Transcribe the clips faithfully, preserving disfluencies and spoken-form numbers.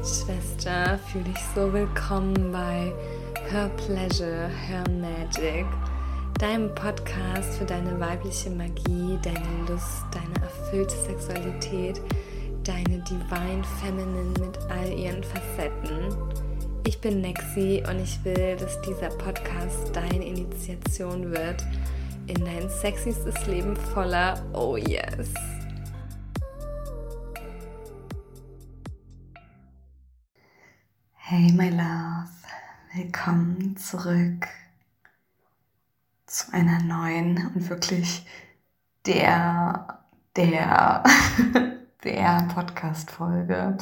Schwester, fühle dich so willkommen bei Her Pleasure, Her Magic, deinem Podcast für deine weibliche Magie, deine Lust, deine erfüllte Sexualität, deine Divine Feminine mit all ihren Facetten. Ich bin Nexi und ich will, dass dieser Podcast deine Initiation wird in dein sexystes Leben voller Oh yes. Hey my love, willkommen zurück zu einer neuen und wirklich der, der, der Podcast-Folge.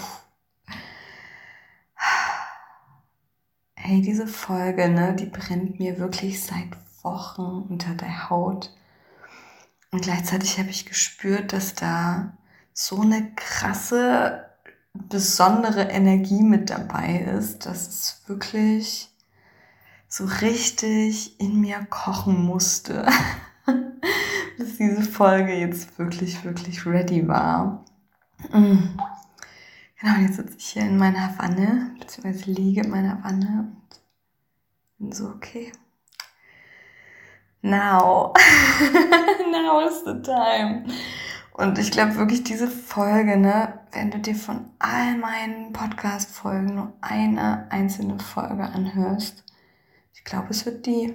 Hey, diese Folge, ne, die brennt mir wirklich seit Wochen unter der Haut. Und gleichzeitig habe ich gespürt, dass da so eine krasse, besondere Energie mit dabei ist, dass es wirklich so richtig in mir kochen musste, bis diese Folge jetzt wirklich, wirklich ready war. Mm. Genau, jetzt sitze ich hier in meiner Wanne, beziehungsweise liege in meiner Wanne und bin so, okay. Now, now is the time. Und ich glaube wirklich, diese Folge, ne, wenn du dir von all meinen Podcast-Folgen nur eine einzelne Folge anhörst, ich glaube, es wird die.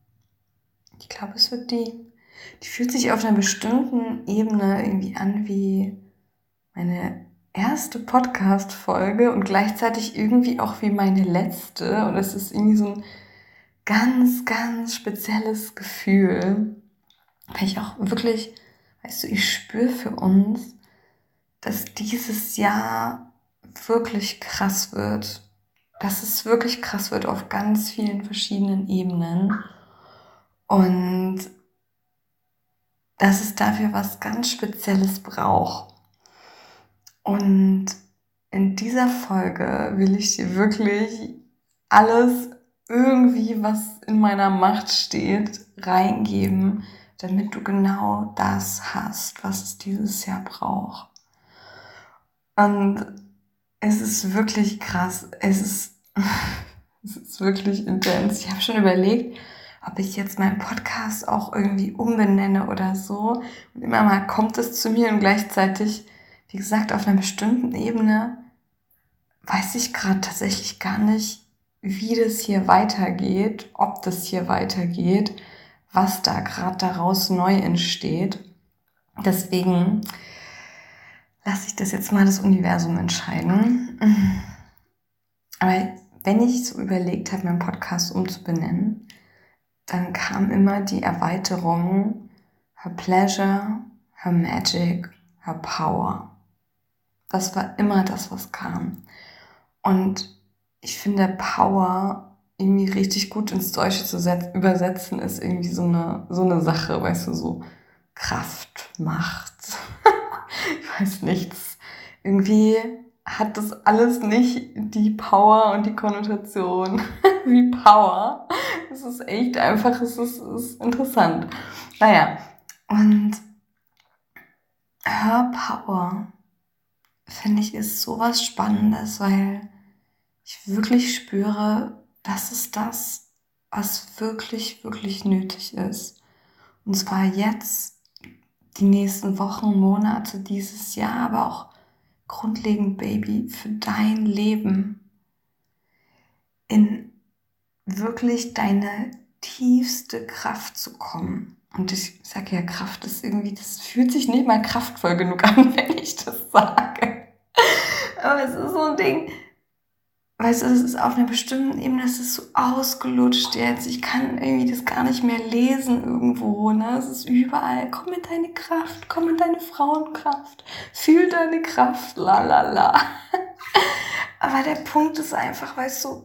Ich glaube, es wird die. Die fühlt sich auf einer bestimmten Ebene irgendwie an wie meine erste Podcast-Folge und gleichzeitig irgendwie auch wie meine letzte. Und es ist irgendwie so ein ganz, ganz spezielles Gefühl, weil ich auch wirklich, weißt du, ich spüre für uns, dass dieses Jahr wirklich krass wird, dass es wirklich krass wird auf ganz vielen verschiedenen Ebenen und dass es dafür was ganz Spezielles braucht. Und in dieser Folge will ich dir wirklich alles irgendwie, was in meiner Macht steht, reingeben, damit du genau das hast, was es dieses Jahr braucht. Und es ist wirklich krass, es ist, es ist wirklich intens. Ich habe schon überlegt, ob ich jetzt meinen Podcast auch irgendwie umbenenne oder so. Und immer mal kommt es zu mir und gleichzeitig, wie gesagt, auf einer bestimmten Ebene weiß ich gerade tatsächlich gar nicht, wie das hier weitergeht, ob das hier weitergeht, was da gerade daraus neu entsteht. Deswegen lasse ich das jetzt mal das Universum entscheiden. Aber wenn ich so überlegt habe, meinen Podcast umzubenennen, dann kam immer die Erweiterung Her Pleasure, Her Magic, Her Power. Das war immer das, was kam. Und ich finde, Power irgendwie richtig gut ins Deutsche zu set- übersetzen, ist irgendwie so eine, so eine Sache, weißt du, so Kraft, Macht, ich weiß nichts. Irgendwie hat das alles nicht die Power und die Konnotation wie Power. Es ist echt einfach, es ist, es ist interessant. Naja, und Her Power, finde ich, ist sowas Spannendes, weil ich wirklich spüre, das ist das, was wirklich, wirklich nötig ist. Und zwar jetzt, die nächsten Wochen, Monate, dieses Jahr, aber auch grundlegend, Baby, für dein Leben. In wirklich deine tiefste Kraft zu kommen. Und ich sage ja, Kraft ist irgendwie, das fühlt sich nicht mal kraftvoll genug an, wenn ich das sage. Aber es ist so ein Ding, weißt du, das ist auf einer bestimmten Ebene, das ist so ausgelutscht jetzt. Ich kann irgendwie das gar nicht mehr lesen irgendwo, ne? Es ist überall. Komm in deine Kraft, komm in deine Frauenkraft. Fühl deine Kraft, la la la. Aber der Punkt ist einfach, weißt du,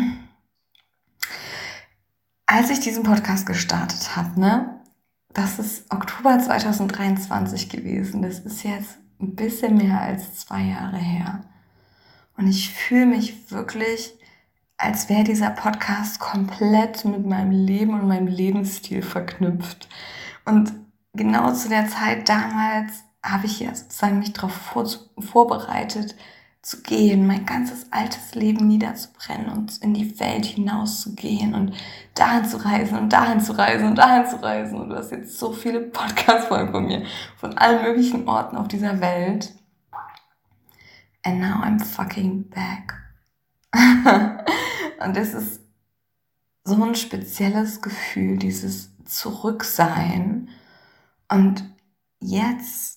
als ich diesen Podcast gestartet habe, ne? Das ist Oktober zwanzig dreiundzwanzig gewesen. Das ist jetzt ein bisschen mehr als zwei Jahre her. Und ich fühle mich wirklich, als wäre dieser Podcast komplett mit meinem Leben und meinem Lebensstil verknüpft. Und genau zu der Zeit damals habe ich ja sozusagen mich darauf vor, vorbereitet, zu gehen, mein ganzes altes Leben niederzubrennen und in die Welt hinauszugehen und dahin zu reisen und dahin zu reisen und dahin zu reisen. Und du hast jetzt so viele Podcast-Folgen von mir, von allen möglichen Orten auf dieser Welt. And now I'm fucking back. Und das ist so ein spezielles Gefühl, dieses Zurücksein. Und jetzt,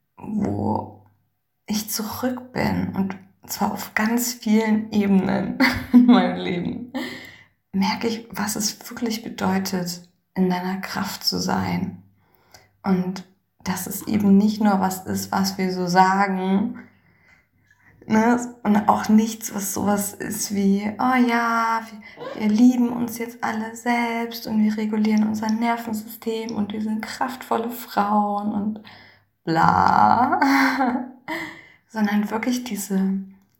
wo ich zurück bin, und zwar auf ganz vielen Ebenen in meinem Leben, merke ich, was es wirklich bedeutet, in deiner Kraft zu sein. Und dass es eben nicht nur was ist, was wir so sagen, ne? Und auch nichts, was sowas ist wie, oh ja, wir, wir lieben uns jetzt alle selbst und wir regulieren unser Nervensystem und wir sind kraftvolle Frauen und bla, sondern wirklich diese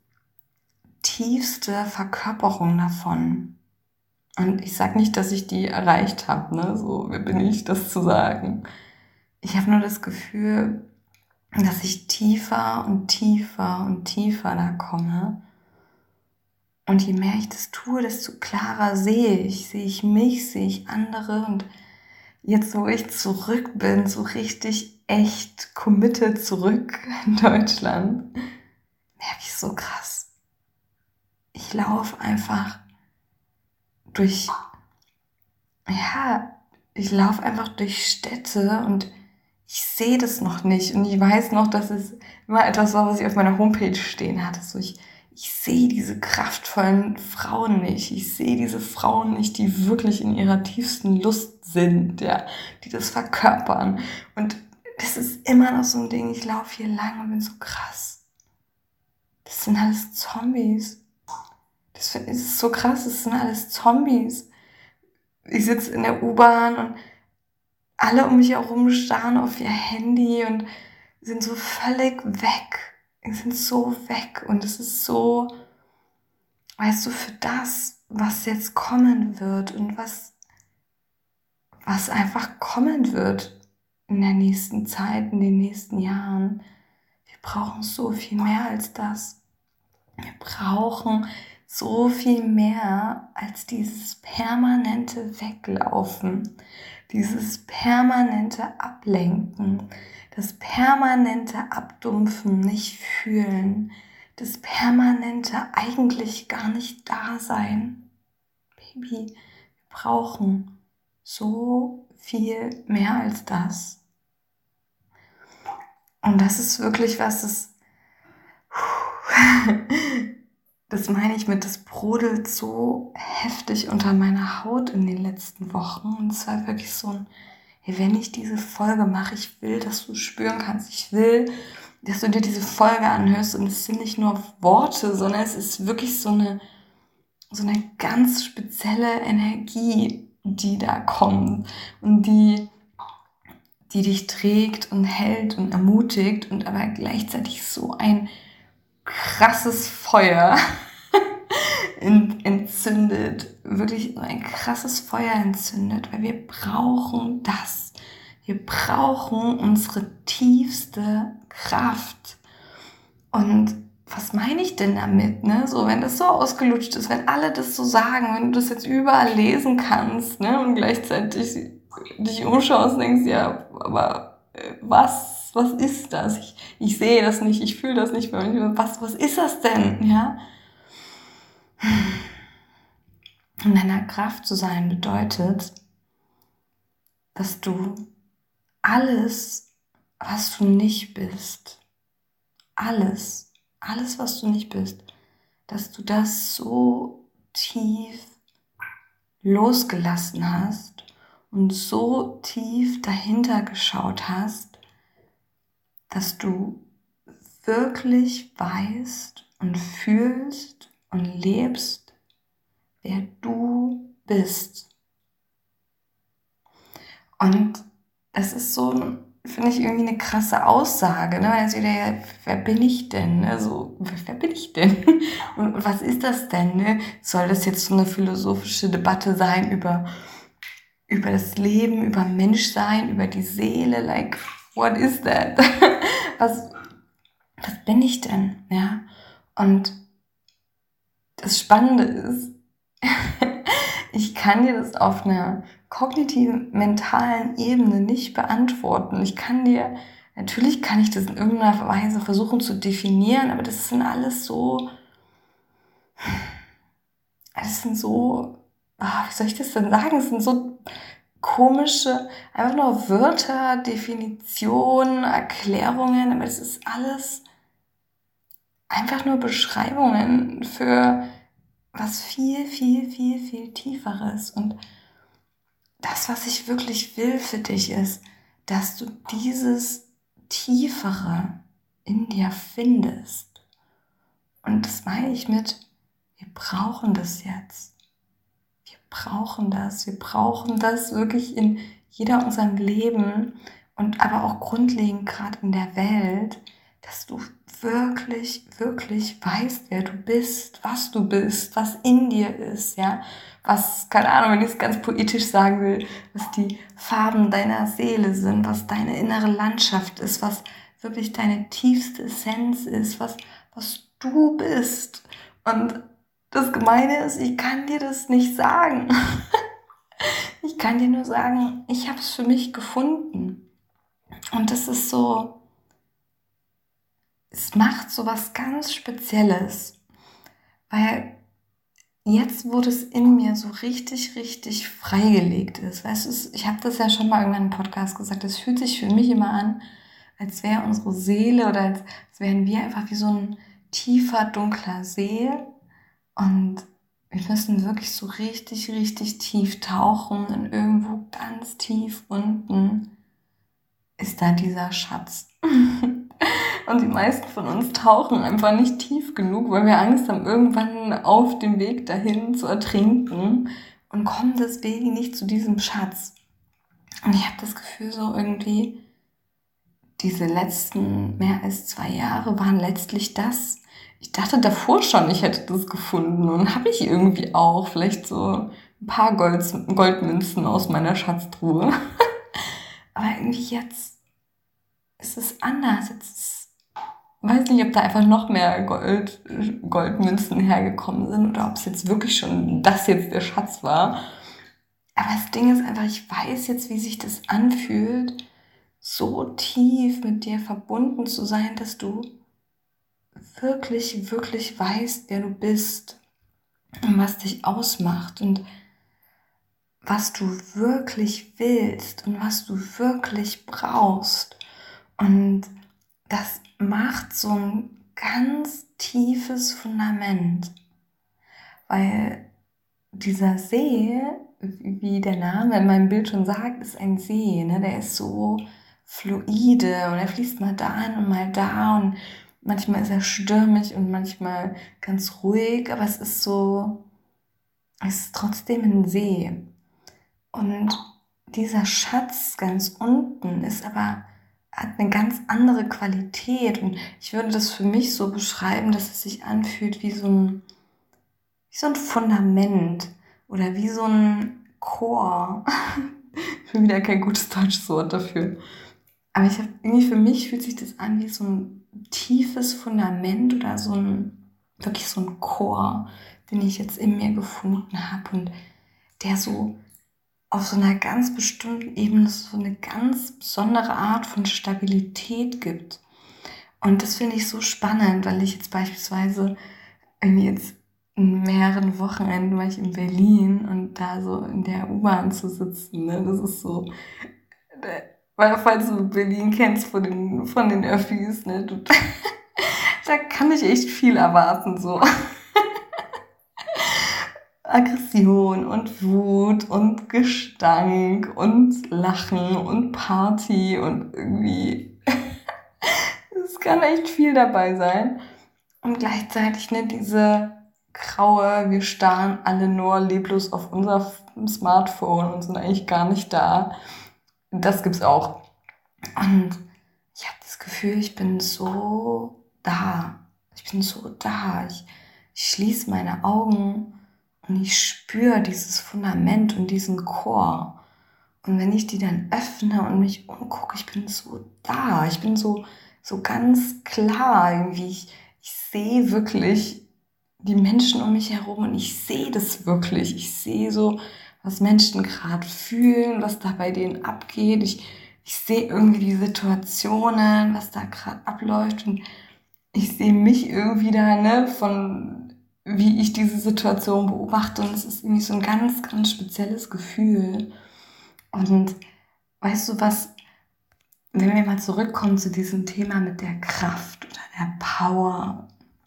tiefste Verkörperung davon. Und ich sage nicht, dass ich die erreicht habe, ne? So, wer bin ich, das zu sagen? Ich habe nur das Gefühl, dass ich tiefer und tiefer und tiefer da komme. Und je mehr ich das tue, desto klarer sehe ich, sehe ich mich, sehe ich andere. Und jetzt, wo ich zurück bin, so richtig echt committed zurück in Deutschland, merke ich so krass. Ich laufe einfach durch, ja, ich laufe einfach durch Städte und ich sehe das noch nicht. Und ich weiß noch, dass es immer etwas war, was ich auf meiner Homepage stehen hatte. So, ich, ich sehe diese kraftvollen Frauen nicht. Ich sehe diese Frauen nicht, die wirklich in ihrer tiefsten Lust sind, ja, die das verkörpern. Und das ist immer noch so ein Ding. Ich laufe hier lang und bin so krass. Das sind alles Zombies. Das ist so krass, das sind alles Zombies. Ich sitze in der U-Bahn und alle um mich herum starren auf ihr Handy und sind so völlig weg. Die sind so weg und es ist so, weißt du, für das, was jetzt kommen wird und was, was einfach kommen wird in der nächsten Zeit, in den nächsten Jahren. Wir brauchen so viel mehr als das. Wir brauchen so viel mehr als dieses permanente Weglaufen, dieses permanente Ablenken, das permanente Abdumpfen, nicht fühlen, das permanente eigentlich gar nicht da sein. Baby, wir brauchen so viel mehr als das. Und das ist wirklich was, das Das meine ich mit, das brodelt so heftig unter meiner Haut in den letzten Wochen. Und es war wirklich so ein, hey, wenn ich diese Folge mache, ich will, dass du spüren kannst. Ich will, dass du dir diese Folge anhörst. Und es sind nicht nur Worte, sondern es ist wirklich so eine, so eine ganz spezielle Energie, die da kommt. Und die, die dich trägt und hält und ermutigt. Und aber gleichzeitig so ein krasses Feuer entzündet, wirklich so ein krasses Feuer entzündet, weil wir brauchen das. Wir brauchen unsere tiefste Kraft. Und was meine ich denn damit, ne? So, wenn das so ausgelutscht ist, wenn alle das so sagen, wenn du das jetzt überall lesen kannst, ne? Und gleichzeitig dich umschaust und denkst, ja, aber was? Was ist das? Ich, ich sehe das nicht, ich fühle das nicht. Was, was ist das denn? Ja? In deiner Kraft zu sein bedeutet, dass du alles, was du nicht bist, alles, alles, was du nicht bist, dass du das so tief losgelassen hast und so tief dahinter geschaut hast, dass du wirklich weißt und fühlst und lebst, wer du bist. Und das ist so, finde ich, irgendwie eine krasse Aussage. Ne? Also wieder, wer bin ich denn? Also, wer bin ich denn? Und was ist das denn? Ne? Soll das jetzt so eine philosophische Debatte sein über, über das Leben, über Menschsein, über die Seele? Like, what is that? Was, was bin ich denn? Ja? Und das Spannende ist, ich kann dir das auf einer kognitiven, mentalen Ebene nicht beantworten. Ich kann dir, natürlich kann ich das in irgendeiner Weise versuchen zu definieren, aber das sind alles so, das sind so, ah, wie soll ich das denn sagen? Das sind so komische, einfach nur Wörter, Definitionen, Erklärungen, aber das ist alles einfach nur Beschreibungen für was viel, viel, viel, viel Tieferes. Und das, was ich wirklich will für dich, ist, dass du dieses Tiefere in dir findest. Und das meine ich mit, wir brauchen das jetzt. Wir brauchen das. Wir brauchen das wirklich in jeder unserem Leben und aber auch grundlegend gerade in der Welt, dass du wirklich, wirklich weißt, wer du bist, was du bist, was in dir ist, ja, was, keine Ahnung, wenn ich es ganz poetisch sagen will, was die Farben deiner Seele sind, was deine innere Landschaft ist, was wirklich deine tiefste Essenz ist, was, was du bist. Und das Gemeine ist, ich kann dir das nicht sagen. Ich kann dir nur sagen, ich habe es für mich gefunden. Und das ist so, es macht so was ganz Spezielles, weil jetzt, wo das in mir so richtig, richtig freigelegt ist, weißt du, ich habe das ja schon mal irgendwann im Podcast gesagt, es fühlt sich für mich immer an, als wäre unsere Seele oder als, als wären wir einfach wie so ein tiefer, dunkler See und wir müssen wirklich so richtig, richtig tief tauchen und irgendwo ganz tief unten ist da dieser Schatz. Und die meisten von uns tauchen einfach nicht tief genug, weil wir Angst haben, irgendwann auf dem Weg dahin zu ertrinken und kommen deswegen nicht zu diesem Schatz. Und ich habe das Gefühl, so irgendwie, diese letzten mehr als zwei Jahre waren letztlich das. Ich dachte davor schon, ich hätte das gefunden und habe ich irgendwie auch. Vielleicht so ein paar Gold, Goldmünzen aus meiner Schatztruhe. Aber irgendwie jetzt ist es anders. Jetzt ich weiß nicht, ob da einfach noch mehr Gold, Goldmünzen hergekommen sind oder ob es jetzt wirklich schon das jetzt der Schatz war. Aber das Ding ist einfach, ich weiß jetzt, wie sich das anfühlt, so tief mit dir verbunden zu sein, dass du wirklich, wirklich weißt, wer du bist und was dich ausmacht und was du wirklich willst und was du wirklich brauchst. Und das macht so ein ganz tiefes Fundament, weil dieser See, wie der Name in meinem Bild schon sagt, ist ein See, ne? Der ist so fluide und er fließt mal dahin und mal da und manchmal ist er stürmisch und manchmal ganz ruhig, aber es ist so, es ist trotzdem ein See. Und dieser Schatz ganz unten ist aber hat eine ganz andere Qualität und ich würde das für mich so beschreiben, dass es sich anfühlt wie so ein, wie so ein Fundament oder wie so ein Chor. Ich bin wieder kein gutes deutsches Wort dafür. Aber ich habe irgendwie für mich fühlt sich das an wie so ein tiefes Fundament oder so ein, wirklich so ein Chor, den ich jetzt in mir gefunden habe und der so auf so einer ganz bestimmten Ebene so eine ganz besondere Art von Stabilität gibt. Und das finde ich so spannend, weil ich jetzt beispielsweise irgendwie jetzt in mehreren Wochenenden war ich in Berlin und da so in der U-Bahn zu sitzen, ne, das ist so, weil falls du Berlin kennst von den, von den Öffis, ne, du, da kann ich echt viel erwarten, so. Aggression und Wut und Gestank und Lachen und Party und irgendwie, es kann echt viel dabei sein. Und gleichzeitig ne, diese graue, wir starren alle nur leblos auf unser Smartphone und sind eigentlich gar nicht da. Das gibt's auch. Und ich habe das Gefühl, ich bin so da. Ich bin so da. Ich, ich schließe meine Augen und ich spüre dieses Fundament und diesen Chor. Und wenn ich die dann öffne und mich umgucke, ich bin so da. Ich bin so, so ganz klar irgendwie. Ich, ich sehe wirklich die Menschen um mich herum und ich sehe das wirklich. Ich sehe so, was Menschen gerade fühlen, was da bei denen abgeht. Ich, ich sehe irgendwie die Situationen, was da gerade abläuft und ich sehe mich irgendwie da, ne, von wie ich diese Situation beobachte und es ist irgendwie so ein ganz, ganz spezielles Gefühl. Und weißt du was, wenn wir mal zurückkommen zu diesem Thema mit der Kraft oder der Power,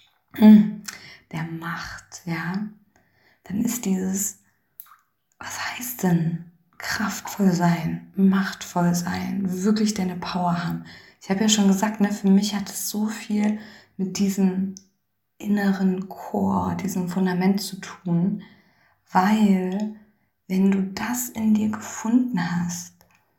der Macht, ja, dann ist dieses, was heißt denn kraftvoll sein, machtvoll sein, wirklich deine Power haben? Ich habe ja schon gesagt, ne, für mich hat es so viel mit diesem inneren Core, diesem Fundament zu tun, weil wenn du das in dir gefunden hast,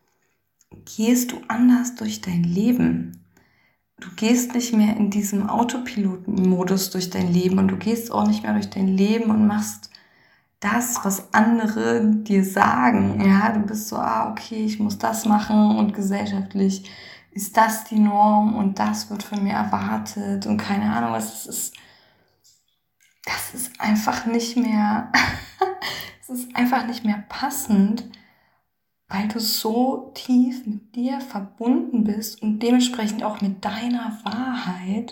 gehst du anders durch dein Leben. Du gehst nicht mehr in diesem Autopiloten-Modus durch dein Leben und du gehst auch nicht mehr durch dein Leben und machst das, was andere dir sagen. Ja, du bist so, ah, okay, ich muss das machen und gesellschaftlich ist das die Norm und das wird von mir erwartet und keine Ahnung, was es ist. Das ist einfach nicht mehr, es ist einfach nicht mehr passend, weil du so tief mit dir verbunden bist und dementsprechend auch mit deiner Wahrheit,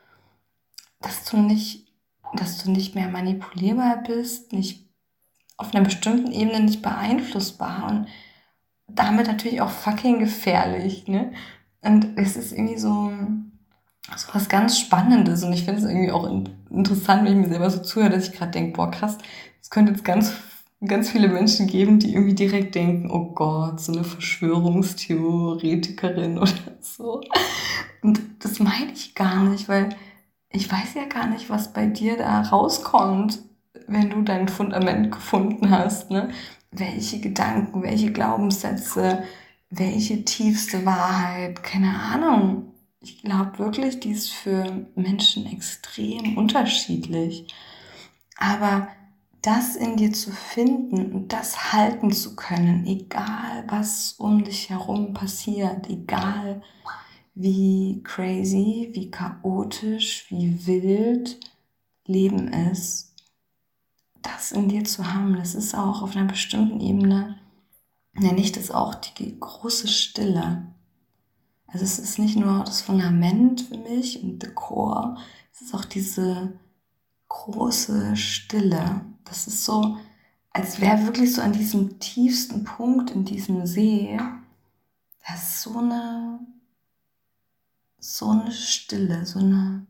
dass du nicht, dass du nicht mehr manipulierbar bist, nicht auf einer bestimmten Ebene nicht beeinflussbar und damit natürlich auch fucking gefährlich, ne? Und es ist irgendwie so, so was ganz Spannendes und ich finde es irgendwie auch interessant, wenn ich mir selber so zuhöre, dass ich gerade denke, boah krass, es könnte jetzt ganz ganz viele Menschen geben, die irgendwie direkt denken, oh Gott, so eine Verschwörungstheoretikerin oder so. Und das meine ich gar nicht, weil ich weiß ja gar nicht, was bei dir da rauskommt, wenn du dein Fundament gefunden hast, ne? Welche Gedanken, welche Glaubenssätze, welche tiefste Wahrheit, keine Ahnung. Ich glaube wirklich, die ist für Menschen extrem unterschiedlich. Aber das in dir zu finden und das halten zu können, egal was um dich herum passiert, egal wie crazy, wie chaotisch, wie wild Leben ist, das in dir zu haben, das ist auch auf einer bestimmten Ebene, nenne ich das auch die große Stille. Also es ist nicht nur das Fundament für mich und the core, es ist auch diese große Stille. Das ist so, als wäre wirklich so an diesem tiefsten Punkt in diesem See, da ist so eine, so eine Stille, so eine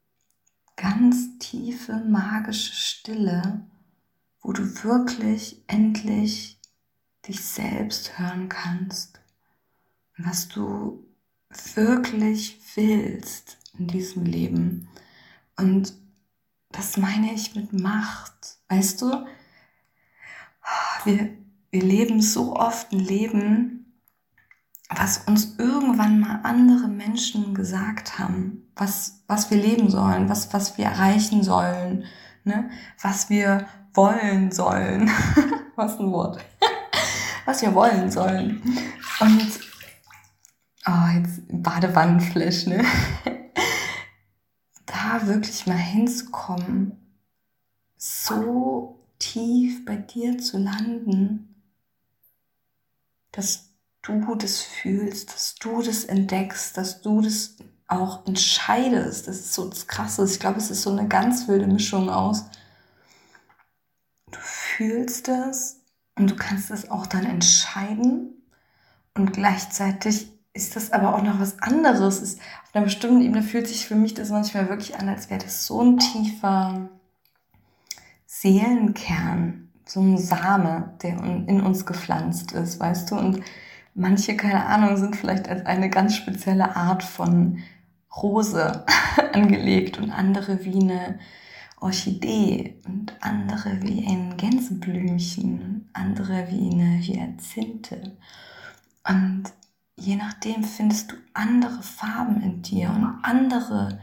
ganz tiefe, magische Stille, wo du wirklich endlich dich selbst hören kannst, was du wirklich willst in diesem Leben. Und das meine ich mit Macht. Weißt du, wir, wir leben so oft ein Leben, was uns irgendwann mal andere Menschen gesagt haben, was, was wir leben sollen, was, was wir erreichen sollen, ne? Was wir wollen sollen. Was ein Wort. Was wir wollen sollen. Und oh, jetzt Badewannenflash, ne? Da wirklich mal hinzukommen, so tief bei dir zu landen, dass du das fühlst, dass du das entdeckst, dass du das auch entscheidest. Das ist so das Krasse. Ich glaube, es ist so eine ganz wilde Mischung aus. Du fühlst es und du kannst es auch dann entscheiden und gleichzeitig ist das aber auch noch was anderes. Ist, auf einer bestimmten Ebene fühlt sich für mich das manchmal wirklich an, als wäre das so ein tiefer Seelenkern, so ein Same, der in uns gepflanzt ist, weißt du? Und manche, keine Ahnung, sind vielleicht als eine ganz spezielle Art von Rose angelegt und andere wie eine Orchidee und andere wie ein Gänseblümchen, andere wie eine Hyazinthe. Und je nachdem findest du andere Farben in dir und andere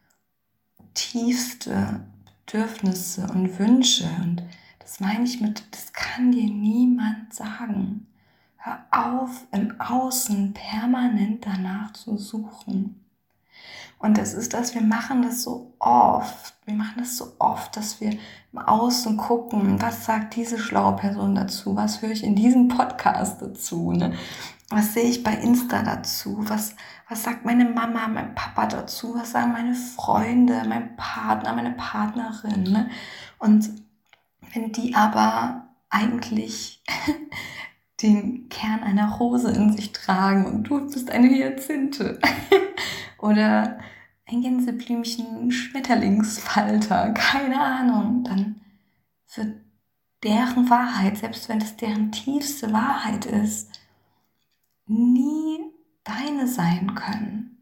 tiefste Bedürfnisse und Wünsche. Und das meine ich mit, das kann dir niemand sagen. Hör auf, im Außen permanent danach zu suchen. Und das ist das, wir machen das so oft, wir machen das so oft, dass wir im Außen gucken, was sagt diese schlaue Person dazu, was höre ich in diesem Podcast dazu, ne? Was sehe ich bei Insta dazu, was, was sagt meine Mama, mein Papa dazu, was sagen meine Freunde, mein Partner, meine Partnerin, ne? Und wenn die aber eigentlich den Kern einer Rose in sich tragen und du bist eine Hyazinthe oder ein Gänseblümchen, Schmetterlingsfalter, keine Ahnung, dann wird deren Wahrheit, selbst wenn es deren tiefste Wahrheit ist, nie deine sein können.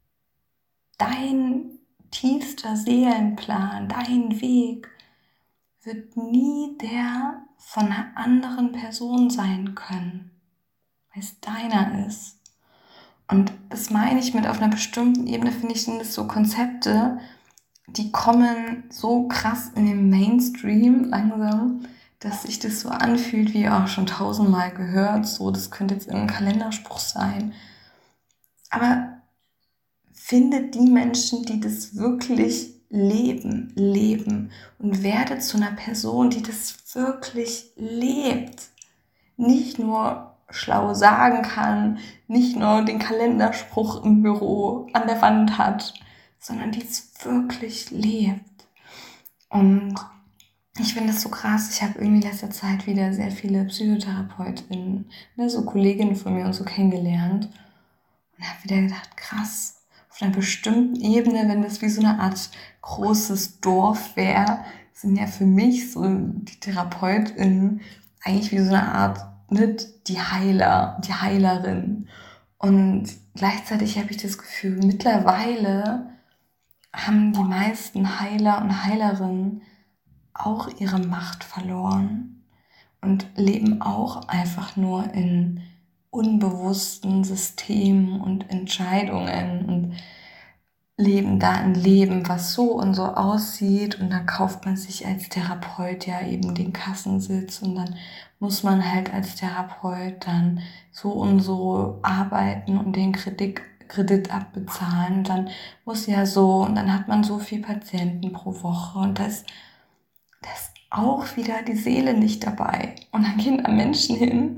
Dein tiefster Seelenplan, dein Weg wird nie der von einer anderen Person sein können, weil es deiner ist. Und das meine ich mit auf einer bestimmten Ebene, finde ich, sind das so Konzepte, die kommen so krass in den Mainstream langsam, dass sich das so anfühlt, wie auch schon tausendmal gehört, so, das könnte jetzt irgendein Kalenderspruch sein. Aber findet die Menschen, die das wirklich leben, leben und werde zu einer Person, die das wirklich lebt. Nicht nur schlau sagen kann, nicht nur den Kalenderspruch im Büro an der Wand hat, sondern die es wirklich lebt. Und ich finde das so krass, ich habe irgendwie in letzter Zeit wieder sehr viele PsychotherapeutInnen, ne, so Kolleginnen von mir und so kennengelernt und habe wieder gedacht, krass, auf einer bestimmten Ebene, wenn das wie so eine Art großes Dorf wäre, sind ja für mich so die TherapeutInnen eigentlich wie so eine Art, ne, die Heiler, die Heilerin. Und gleichzeitig habe ich das Gefühl, mittlerweile haben die meisten Heiler und Heilerinnen auch ihre Macht verloren und leben auch einfach nur in unbewussten Systemen und Entscheidungen und leben da ein Leben, was so und so aussieht, und dann kauft man sich als Therapeut ja eben den Kassensitz und dann muss man halt als Therapeut dann so und so arbeiten und den Kredit, Kredit abbezahlen, und dann muss ja so, und dann hat man so viel Patienten pro Woche und das, das ist auch wieder die Seele nicht dabei. Und dann gehen da Menschen hin,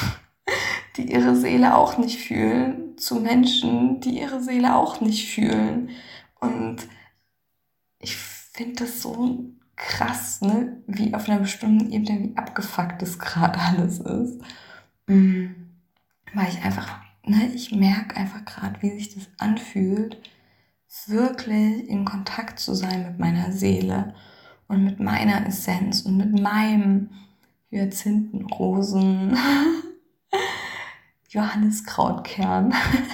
die ihre Seele auch nicht fühlen, zu Menschen, die ihre Seele auch nicht fühlen. Und ich finde das so krass, ne, wie auf einer bestimmten Ebene, wie abgefuckt das gerade alles ist. Mhm. Weil ich einfach, ne, ich merke einfach gerade, wie sich das anfühlt, wirklich in Kontakt zu sein mit meiner Seele und mit meiner Essenz und mit meinem Hyazinthenrosen Johanniskrautkern.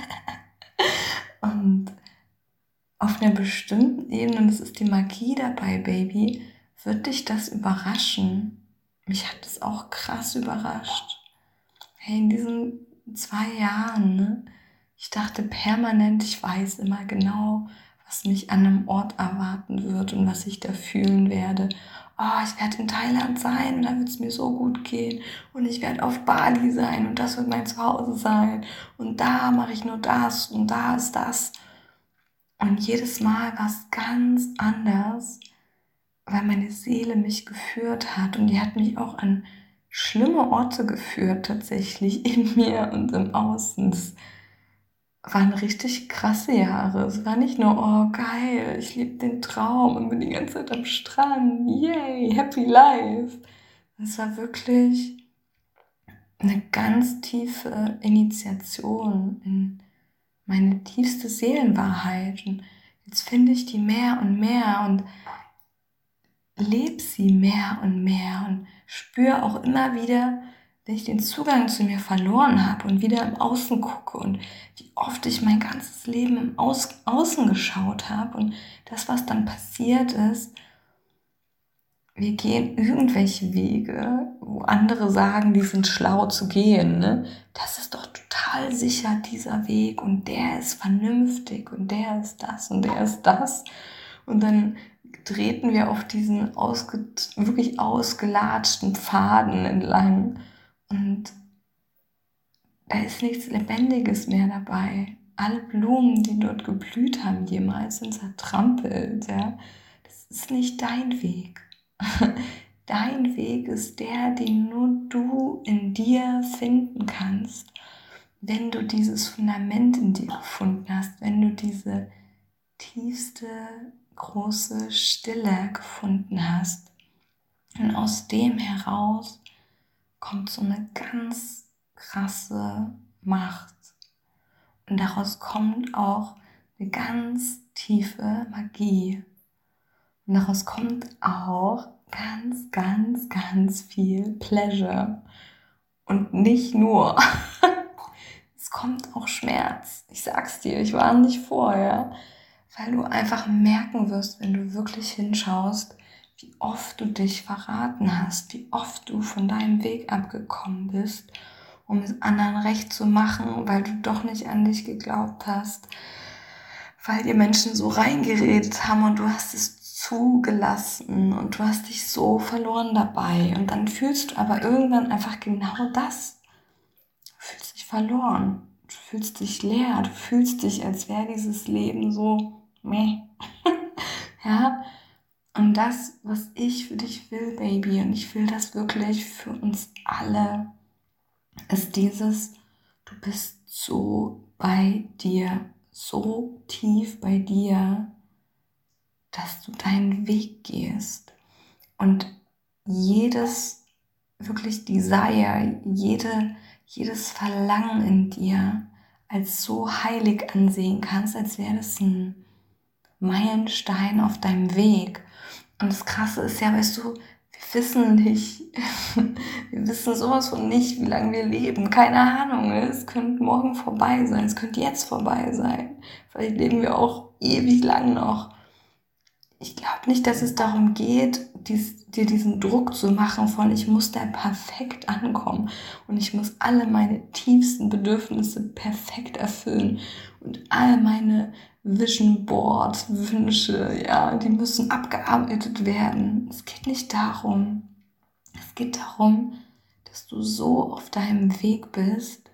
Und auf einer bestimmten Ebene, und das ist die Magie dabei, Baby, wird dich das überraschen. Mich hat das auch krass überrascht. Hey, in diesen zwei Jahren, ne, ich dachte permanent, ich weiß immer genau, was mich an einem Ort erwarten wird und was ich da fühlen werde. Oh, ich werde in Thailand sein und dann wird es mir so gut gehen und ich werde auf Bali sein und das wird mein Zuhause sein und da mache ich nur das und da ist das. Und jedes Mal war es ganz anders, weil meine Seele mich geführt hat, und die hat mich auch an schlimme Orte geführt, tatsächlich in mir und im Außen. Das waren richtig krasse Jahre. Es war nicht nur, oh geil, ich lebe den Traum und bin die ganze Zeit am Strand, yay, happy life. Es war wirklich eine ganz tiefe Initiation in meine tiefste Seelenwahrheit. Und jetzt finde ich die mehr und mehr und lebe sie mehr und mehr und spüre auch immer wieder, wenn ich den Zugang zu mir verloren habe und wieder im Außen gucke und wie oft ich mein ganzes Leben im Aus Außen geschaut habe und das, was dann passiert ist, wir gehen irgendwelche Wege, wo andere sagen, die sind schlau zu gehen, ne? Das ist doch total sicher dieser Weg und der ist vernünftig und der ist das und der ist das. Und dann treten wir auf diesen ausge wirklich ausgelatschten Pfaden entlang und da ist nichts Lebendiges mehr dabei. alle Blumen, die dort geblüht haben, jemals sind zertrampelt. Ja? Das ist nicht dein Weg. Dein Weg ist der, den nur du in dir finden kannst, wenn du dieses Fundament in dir gefunden hast, wenn du diese tiefste, große Stille gefunden hast. Und aus dem heraus kommt so eine ganz krasse Macht. Und daraus kommt auch eine ganz tiefe Magie. Und daraus kommt auch ganz, ganz, ganz viel Pleasure. Und nicht nur. Es kommt auch Schmerz. Ich sag's dir, ich warne dich vorher. Weil du einfach merken wirst, wenn du wirklich hinschaust, wie oft du dich verraten hast, wie oft du von deinem Weg abgekommen bist, um es anderen recht zu machen, weil du doch nicht an dich geglaubt hast, weil dir Menschen so reingeredet haben und du hast es zugelassen und du hast dich so verloren dabei. Und dann fühlst du aber irgendwann einfach genau das. Du fühlst dich verloren, du fühlst dich leer, du fühlst dich, als wäre dieses Leben so meh. Ja, und das, was ich für dich will, Baby, und ich will das wirklich für uns alle, ist dieses, du bist so bei dir, so tief bei dir, dass du deinen Weg gehst. Und jedes, wirklich Desire, jede, jedes Verlangen in dir als so heilig ansehen kannst, als wäre das ein Meilenstein auf deinem Weg. Und das Krasse ist ja, weißt du, wir wissen nicht, wir wissen sowas von nicht, wie lange wir leben. Keine Ahnung, es könnte morgen vorbei sein, es könnte jetzt vorbei sein. Vielleicht leben wir auch ewig lang noch. Ich glaube nicht, dass es darum geht, dies, dir diesen Druck zu machen von, ich muss da perfekt ankommen und ich muss alle meine tiefsten Bedürfnisse perfekt erfüllen und all meine Vision Board Wünsche, ja, die müssen abgearbeitet werden. Es geht nicht darum. Es geht darum, dass du so auf deinem Weg bist,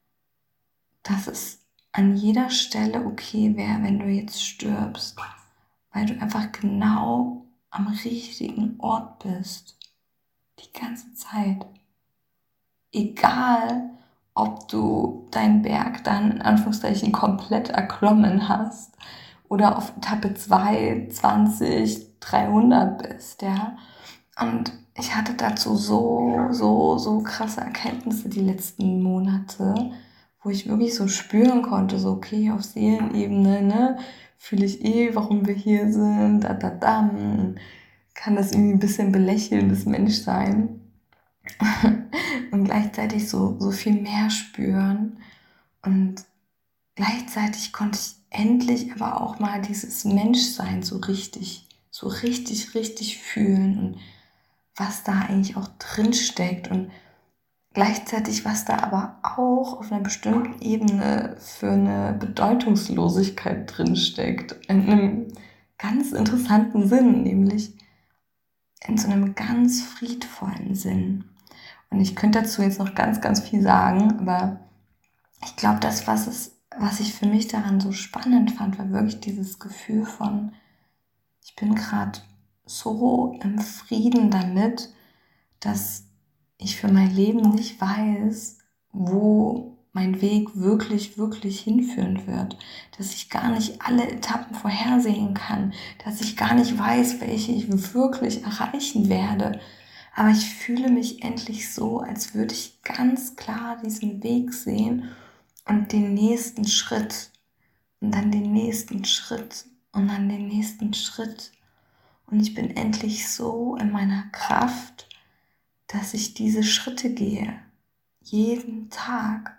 dass es an jeder Stelle okay wäre, wenn du jetzt stirbst. Weil du einfach genau am richtigen Ort bist. Die ganze Zeit. Egal, ob du deinen Berg dann in Anführungszeichen komplett erklommen hast oder auf Etappe zwei, zwanzig, dreihundert bist, ja. Und ich hatte dazu so, so, so krasse Erkenntnisse die letzten Monate, wo ich wirklich so spüren konnte, so okay, auf Seelenebene, ne, fühle ich eh, warum wir hier sind, da, da, da, kann das irgendwie ein bisschen belächelndes Menschsein und gleichzeitig so, so viel mehr spüren und gleichzeitig konnte ich endlich aber auch mal dieses Menschsein so richtig, so richtig, richtig fühlen und was da eigentlich auch drin steckt und gleichzeitig, was da aber auch auf einer bestimmten Ebene für eine Bedeutungslosigkeit drinsteckt. In einem ganz interessanten Sinn, nämlich in so einem ganz friedvollen Sinn. Und ich könnte dazu jetzt noch ganz, ganz viel sagen, aber ich glaube, das, was, es, was ich für mich daran so spannend fand, war wirklich dieses Gefühl von, ich bin gerade so im Frieden damit, dass ich für mein Leben nicht weiß, wo mein Weg wirklich, wirklich hinführen wird. Dass ich gar nicht alle Etappen vorhersehen kann. Dass ich gar nicht weiß, welche ich wirklich erreichen werde. Aber ich fühle mich endlich so, als würde ich ganz klar diesen Weg sehen und den nächsten Schritt. Und dann den nächsten Schritt. Und dann den nächsten Schritt. Und ich bin endlich so in meiner Kraft, dass ich diese Schritte gehe, jeden Tag.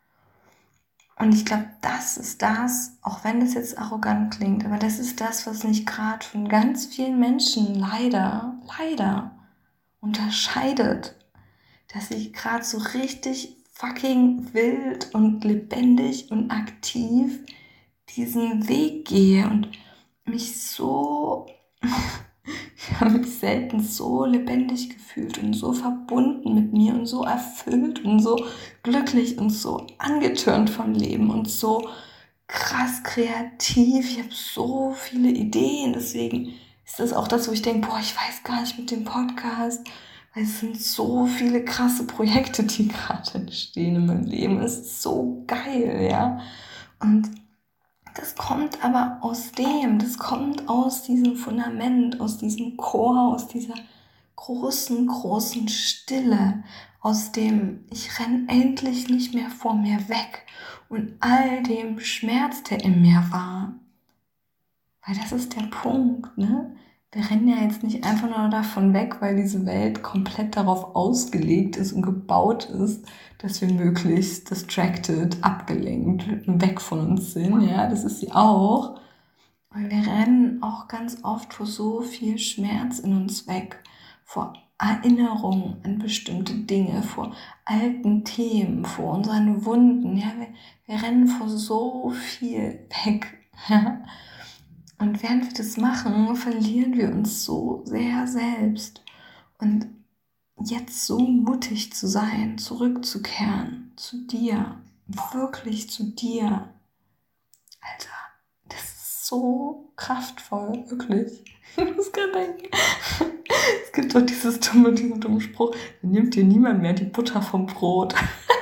Und ich glaube, das ist das, auch wenn das jetzt arrogant klingt, aber das ist das, was mich gerade von ganz vielen Menschen leider, leider unterscheidet, dass ich gerade so richtig fucking wild und lebendig und aktiv diesen Weg gehe und mich so... Ich habe mich selten so lebendig gefühlt und so verbunden mit mir und so erfüllt und so glücklich und so angetörnt vom Leben und so krass kreativ, ich habe so viele Ideen, deswegen ist das auch das, wo ich denke, boah, ich weiß gar nicht mit dem Podcast, weil es sind so viele krasse Projekte, die gerade entstehen in meinem Leben. Es ist so geil, ja. Und das kommt aber aus dem, das kommt aus diesem Fundament, aus diesem Chor, aus dieser großen, großen Stille, aus dem ich renn endlich nicht mehr vor mir weg und all dem Schmerz, der in mir war. Weil das ist der Punkt, ne? Wir rennen ja jetzt nicht einfach nur davon weg, weil diese Welt komplett darauf ausgelegt ist und gebaut ist, dass wir möglichst distracted, abgelenkt, weg von uns sind. Ja, das ist sie auch. Aber wir rennen auch ganz oft vor so viel Schmerz in uns weg, vor Erinnerungen an bestimmte Dinge, vor alten Themen, vor unseren Wunden. Ja, wir, wir rennen vor so viel weg. Ja. Und während wir das machen, verlieren wir uns so sehr selbst. Und jetzt so mutig zu sein, zurückzukehren zu dir, wirklich zu dir. Alter, das ist so kraftvoll, wirklich. Ich muss gerade denken. Es gibt doch dieses dumme, diesen dummen Spruch, dann nimmt dir niemand mehr die Butter vom Brot.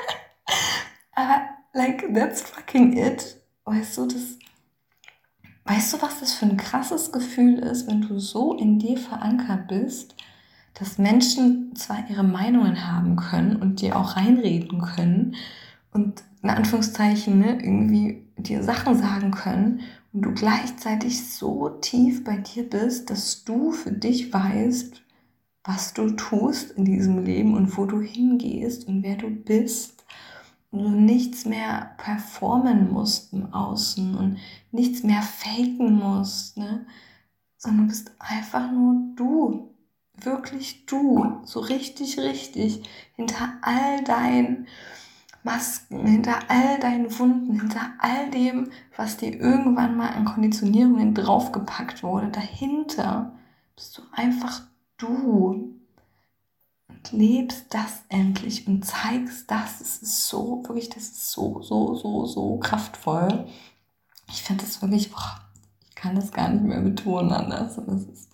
Aber, like, that's fucking it. Weißt du, das Weißt du, was das für ein krasses Gefühl ist, wenn du so in dir verankert bist, dass Menschen zwar ihre Meinungen haben können und dir auch reinreden können und in Anführungszeichen ne, irgendwie dir Sachen sagen können und du gleichzeitig so tief bei dir bist, dass du für dich weißt, was du tust in diesem Leben und wo du hingehst und wer du bist. Und du nichts mehr performen musst im Außen und nichts mehr faken musst, ne? Sondern du bist einfach nur du, wirklich du, so richtig, richtig, hinter all deinen Masken, hinter all deinen Wunden, hinter all dem, was dir irgendwann mal an Konditionierungen draufgepackt wurde, dahinter bist du einfach du. Und lebst das endlich und zeigst das. Es ist so, wirklich, das ist so, so, so, so kraftvoll. Ich finde das wirklich, boah, ich kann das gar nicht mehr betonen anders. Aber es ist,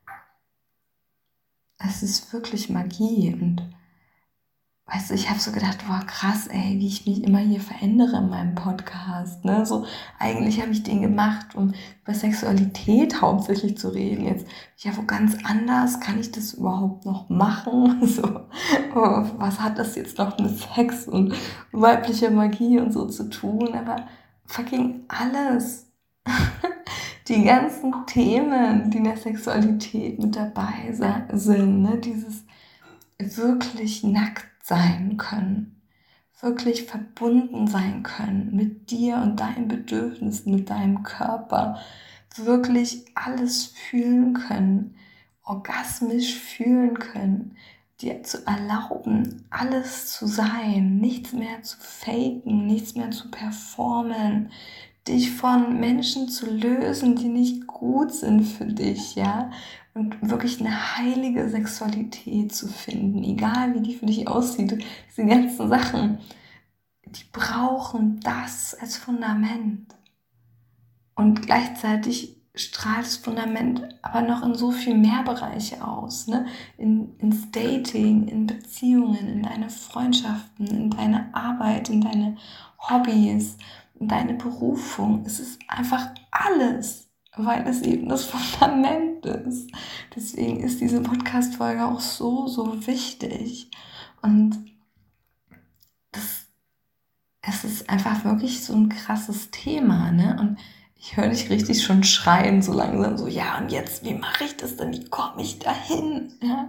es ist wirklich Magie. Und weißt du, ich habe so gedacht, boah, krass, ey, wie ich mich immer hier verändere in meinem Podcast. Ne? So, eigentlich habe ich den gemacht, um über Sexualität hauptsächlich zu reden. Jetzt ja wo ganz anders. Kann ich das überhaupt noch machen? So, oh, was hat das jetzt noch mit Sex und weiblicher Magie und so zu tun? Aber fucking alles. Die ganzen Themen, die in der Sexualität mit dabei sind, ne? Dieses wirklich nackt sein können, wirklich verbunden sein können mit dir und deinen Bedürfnissen, mit deinem Körper, wirklich alles fühlen können, orgasmisch fühlen können, dir zu erlauben, alles zu sein, nichts mehr zu faken, nichts mehr zu performen, dich von Menschen zu lösen, die nicht gut sind für dich, ja, und wirklich eine heilige Sexualität zu finden, egal wie die für dich aussieht, diese ganzen Sachen, die brauchen das als Fundament. Und gleichzeitig strahlt das Fundament aber noch in so viel mehr Bereiche aus, ne? In, ins Dating, in Beziehungen, in deine Freundschaften, in deine Arbeit, in deine Hobbys, in deine Berufung. Es ist einfach alles, weil es eben das Fundament ist. Deswegen ist diese Podcast-Folge auch so, so wichtig. Und das, es ist einfach wirklich so ein krasses Thema, ne? Und ich höre dich richtig schon schreien, so langsam, so, ja, und jetzt, wie mache ich das denn? Wie komme ich dahin? Ja?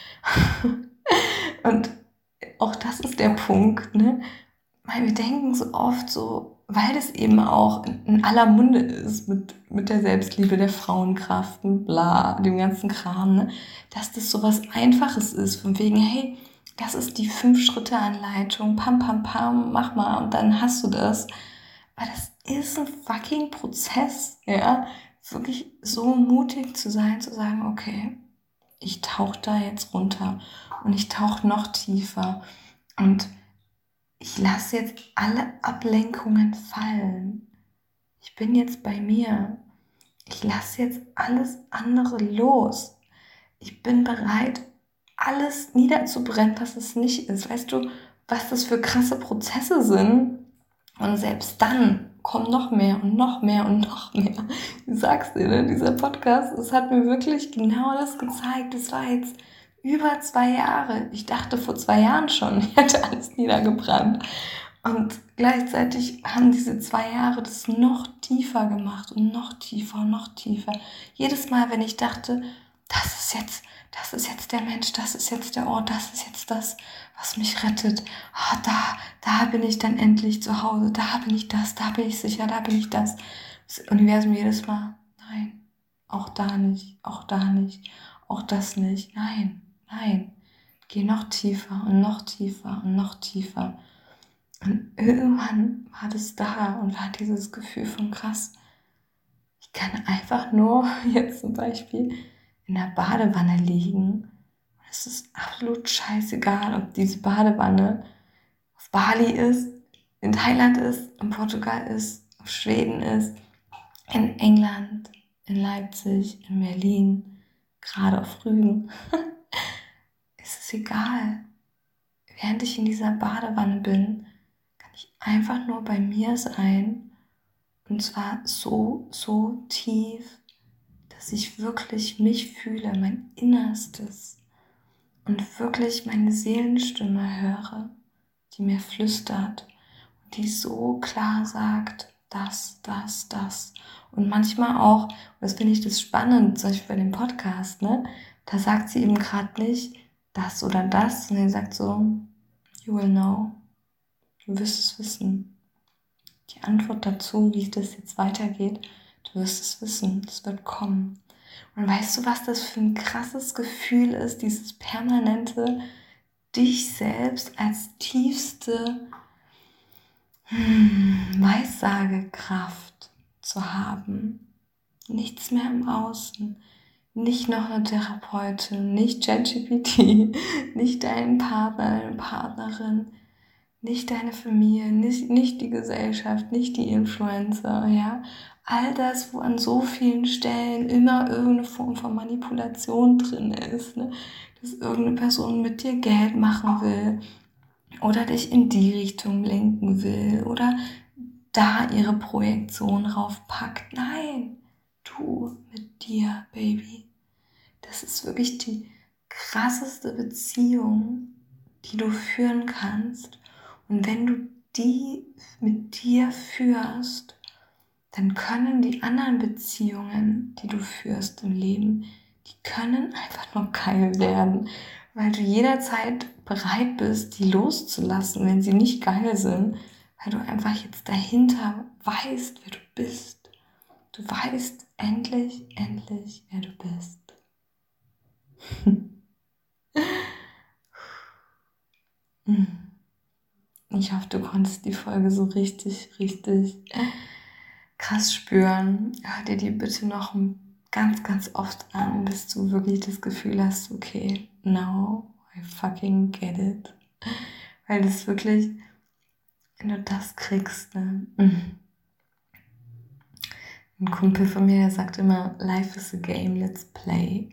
Und auch das ist der Punkt, ne? Weil wir denken so oft so, weil das eben auch in, in aller Munde ist mit, mit der Selbstliebe, der Frauenkraft und bla, dem ganzen Kram, ne? Dass das so was Einfaches ist, von wegen, hey, das ist die Fünf-Schritte-Anleitung, pam, pam, pam, mach mal und dann hast du das. Aber das ist ein fucking Prozess, ja, wirklich so mutig zu sein, zu sagen, okay, ich tauche da jetzt runter und ich tauche noch tiefer und ich lasse jetzt alle Ablenkungen fallen. Ich bin jetzt bei mir. Ich lasse jetzt alles andere los. Ich bin bereit, alles niederzubrennen, was es nicht ist. Weißt du, was das für krasse Prozesse sind? Und selbst dann kommen noch mehr und noch mehr und noch mehr. Ich sag's dir, ne? Dieser Podcast, es hat mir wirklich genau das gezeigt. Es war jetzt über zwei Jahre. Ich dachte vor zwei Jahren schon, ich hätte alles niedergebrannt. Und gleichzeitig haben diese zwei Jahre das noch tiefer gemacht und noch tiefer und noch tiefer. Jedes Mal, wenn ich dachte, das ist jetzt, das ist jetzt der Mensch, das ist jetzt der Ort, das ist jetzt das, was mich rettet. Oh, da, da bin ich dann endlich zu Hause, da bin ich das, da bin ich sicher, da bin ich das. Das Universum jedes Mal, nein, auch da nicht, auch da nicht, auch das nicht, nein, nein. Geh noch tiefer und noch tiefer und noch tiefer. Und irgendwann war das da und war dieses Gefühl von krass. Ich kann einfach nur jetzt zum Beispiel in der Badewanne liegen. Es ist absolut scheißegal, ob diese Badewanne auf Bali ist, in Thailand ist, in Portugal ist, auf Schweden ist, in England, in Leipzig, in Berlin, gerade auf Rügen. Es ist egal. Während ich in dieser Badewanne bin, kann ich einfach nur bei mir sein. Und zwar so, so tief, dass ich wirklich mich fühle, mein Innerstes. Und wirklich meine Seelenstimme höre, die mir flüstert und die so klar sagt, das, das, das. Und manchmal auch, und das finde ich das spannend, zum Beispiel bei dem Podcast, ne? Da sagt sie eben gerade nicht das oder das, sondern sie sagt so, you will know, du wirst es wissen. Die Antwort dazu, wie das jetzt weitergeht, du wirst es wissen, es wird kommen. Und weißt du, was das für ein krasses Gefühl ist, dieses permanente dich selbst als tiefste hm, Weissagekraft zu haben. Nichts mehr im Außen, nicht noch eine Therapeutin, nicht ChatGPT, nicht dein Partner, deine Partnerin, nicht deine Familie, nicht, nicht die Gesellschaft, nicht die Influencer, ja. All das, wo an so vielen Stellen immer irgendeine Form von Manipulation drin ist, ne? Dass irgendeine Person mit dir Geld machen will oder dich in die Richtung lenken will oder da ihre Projektion raufpackt. Nein, du mit dir, Baby. Das ist wirklich die krasseste Beziehung, die du führen kannst. Und wenn du die mit dir führst, dann können die anderen Beziehungen, die du führst im Leben, die können einfach nur geil werden, weil du jederzeit bereit bist, die loszulassen, wenn sie nicht geil sind, weil du einfach jetzt dahinter weißt, wer du bist. Du weißt endlich, endlich, wer du bist. Ich hoffe, du konntest die Folge so richtig, richtig krass spüren. Hör dir die bitte noch ganz, ganz oft an, bis du wirklich das Gefühl hast, okay, now I fucking get it. Weil das wirklich, wenn du das kriegst, ne? Ein Kumpel von mir, der sagt immer, life is a game, let's play.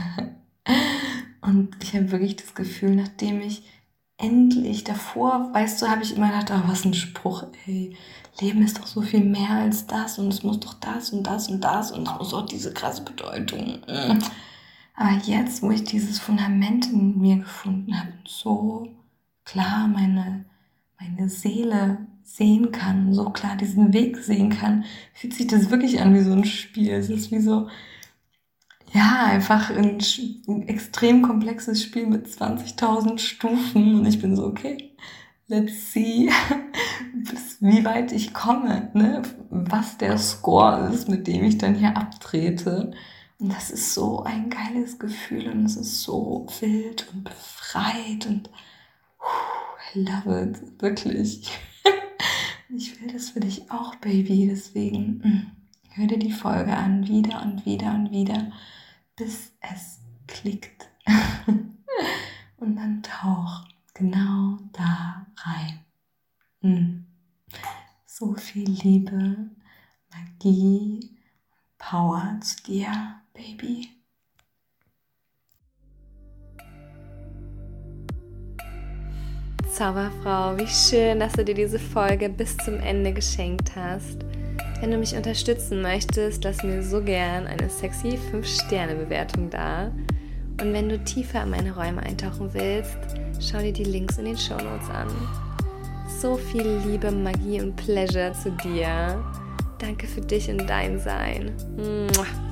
Und ich habe wirklich das Gefühl, nachdem ich endlich davor, weißt du, habe ich immer gedacht, oh, was ein Spruch, ey. Leben ist doch so viel mehr als das und es muss doch das und das und das und es muss auch diese krasse Bedeutung. Aber jetzt, wo ich dieses Fundament in mir gefunden habe, so klar meine, meine Seele sehen kann, so klar diesen Weg sehen kann, fühlt sich das wirklich an wie so ein Spiel. Es ist wie so, ja, einfach ein, ein extrem komplexes Spiel mit zwanzigtausend Stufen und ich bin so, okay, let's see, bis wie weit ich komme, ne? Was der Score ist, mit dem ich dann hier abtrete. Und das ist so ein geiles Gefühl und es ist so wild und befreit und I love it, wirklich. Ich will das für dich auch, Baby, deswegen hör dir die Folge an, wieder und wieder und wieder, bis es klickt. Und dann tauch genau da rein. So viel Liebe, Magie, Power zu dir, Baby. Zauberfrau, wie schön, dass du dir diese Folge bis zum Ende geschenkt hast. Wenn du mich unterstützen möchtest, lass mir so gern eine sexy fünf Sterne Bewertung da. Und wenn du tiefer in meine Räume eintauchen willst, schau dir die Links in den Shownotes an. So viel Liebe, Magie und Pleasure zu dir. Danke für dich und dein Sein. Mua.